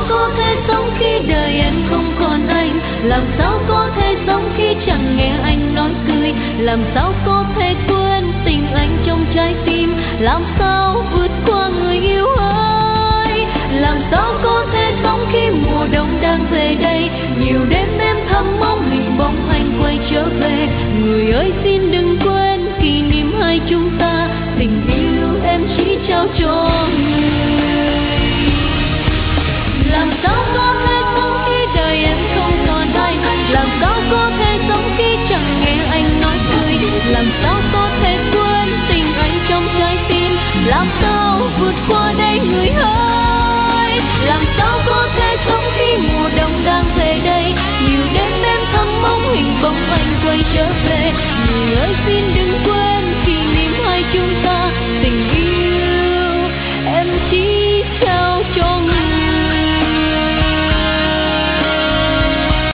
có thể sống khi đời em không còn anh? Làm sao có thể sống khi chẳng nghe anh nói cười? Làm sao có thể quên tình anh trong trái tim? Làm sao vượt qua